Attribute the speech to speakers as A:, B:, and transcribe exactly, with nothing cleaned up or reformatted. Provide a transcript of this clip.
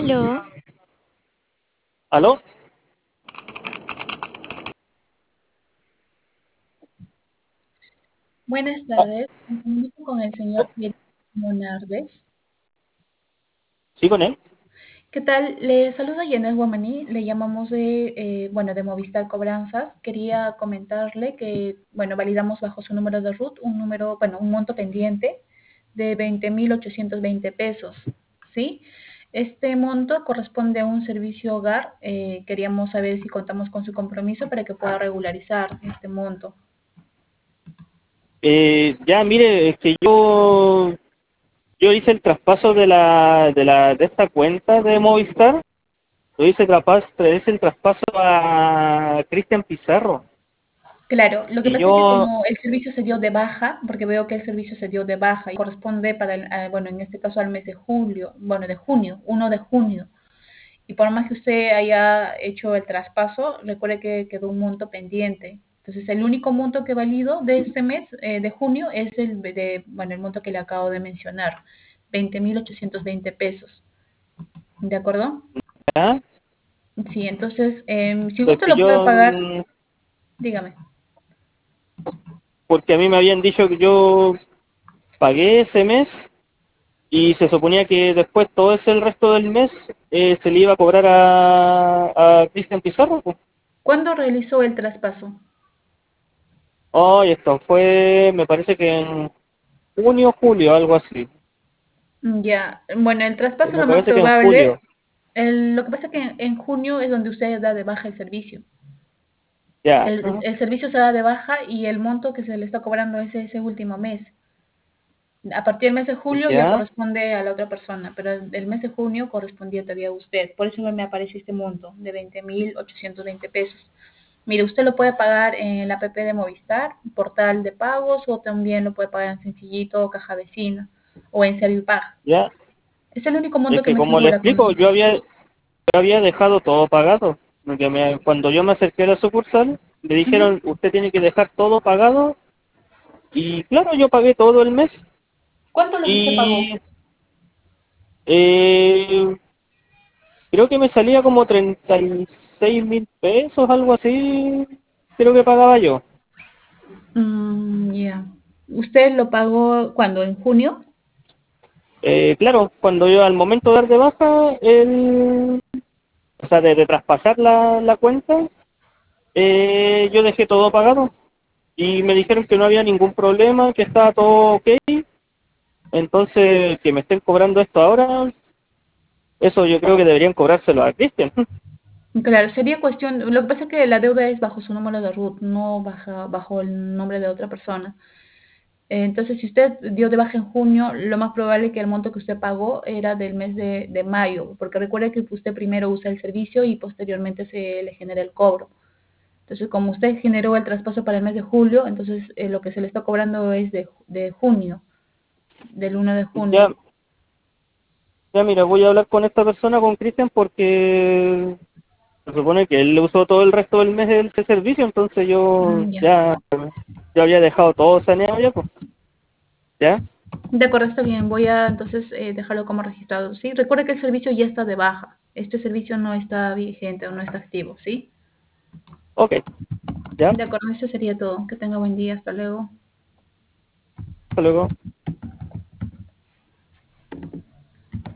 A: Aló,
B: ¿Aló?
A: buenas
B: Ah,
A: tardes. Me comunico con el señor Pierre Monardes.
B: ¿sí con él?
A: ¿Qué tal? Le saluda Yanel Guamaní. Le llamamos de, eh, bueno, de Movistar Cobranzas. Quería comentarle que, bueno, validamos bajo su número de RUT un número, bueno, un monto pendiente de veinte mil ochocientos veinte pesos, ¿sí? Este monto corresponde a un servicio hogar. Eh, queríamos saber si contamos con su compromiso para que pueda regularizar este monto.
B: Eh, ya, mire, es que yo, yo hice el traspaso de la, de la, de esta cuenta de Movistar, yo hice, traspaso, hice el traspaso a Cristian Pizarro.
A: Claro, lo que
B: Y
A: pasa es que
B: yo,
A: como el servicio se dio de baja, porque veo que el servicio se dio de baja y corresponde para, el, ah, bueno, en este caso al mes de julio, bueno, de junio, uno de junio, y por más que usted haya hecho el traspaso, recuerde que quedó un monto pendiente. Entonces, el único monto que valido de este mes eh, de junio es el de, bueno, el monto que le acabo de mencionar, veinte mil ochocientos veinte pesos. ¿De acuerdo?
B: ya,
A: Sí, entonces, em, si
B: es
A: gusta
B: que
A: lo puede
B: yo,
A: pagar,
B: mm,
A: dígame.
B: porque a mí me habían dicho que yo pagué ese mes y se suponía que después todo ese el resto del mes eh, se le iba a cobrar a, a Cristian Pizarro, pues.
A: ¿Cuándo realizó el traspaso?
B: Oh, y esto fue, me parece que en junio, julio, algo así.
A: Ya, bueno, el traspaso
B: Me
A: lo más
B: parece que en
A: probable,
B: julio.
A: el- lo que pasa es que en, en junio es donde usted da de baja el servicio.
B: Ya,
A: El,
B: ajá,
A: el servicio se da de baja y el monto que se le está cobrando es ese último mes. A partir del mes de julio ya
B: ya,
A: corresponde a la otra persona, pero el, el mes de junio correspondía todavía a usted. Por eso me aparece este monto de veinte mil ochocientos veinte pesos. Mire, usted lo puede pagar en la app de Movistar, portal de pagos, o también lo puede pagar en Sencillito o Caja Vecina o en Servipag.
B: ya.
A: Es el único
B: Es
A: monto que
B: que
A: me
B: como le
A: figura con
B: explico, yo
A: nosotros.
B: había, yo había dejado todo pagado. Porque me- cuando yo me acerqué a la sucursal, me
A: Ujú.
B: dijeron, usted tiene que dejar todo pagado. Y claro, yo pagué todo el mes.
A: ¿Cuánto es lo que usted pagó?
B: Y eh, creo que me salía como treinta y seis mil pesos, algo así. Creo que pagaba yo.
A: Mm, ya. ¿Usted lo pagó cuando? ¿En junio?
B: Eh, claro, cuando yo al momento de dar de baja, el, o sea, de, de traspasar la, la cuenta, eh, yo dejé todo pagado. Y me dijeron que no había ningún problema, que estaba todo ok. Entonces, que me estén cobrando esto ahora, eso yo creo que deberían cobrárselo a Cristian.
A: Claro, sería cuestión, lo que pasa es que la deuda es bajo su número de RUT, no baja, bajo el nombre de otra persona. Eh, Entonces, si usted dio de baja en junio, lo más probable es que el monto que usted pagó era del mes de, de mayo, porque recuerde que usted primero usa el servicio y posteriormente se le genera el cobro. Entonces, como usted generó el traspaso para el mes de julio, entonces eh, lo que se le está cobrando es de, de junio, del uno de junio.
B: Ya, ya mira, voy a hablar con esta persona, con Cristian, porque se supone que él le usó todo el resto del mes ese servicio, entonces yo
A: Mm, ya.
B: ya, yo había dejado todo saneado ya, pues, ya,
A: De acuerdo, está bien. Voy a entonces eh, dejarlo como registrado, ¿sí? Recuerde que el servicio ya está de baja. Este servicio no está vigente o no está activo, ¿sí?
B: ok, ya,
A: De acuerdo, eso sería todo. Que tenga buen día. Hasta luego.
B: hasta luego.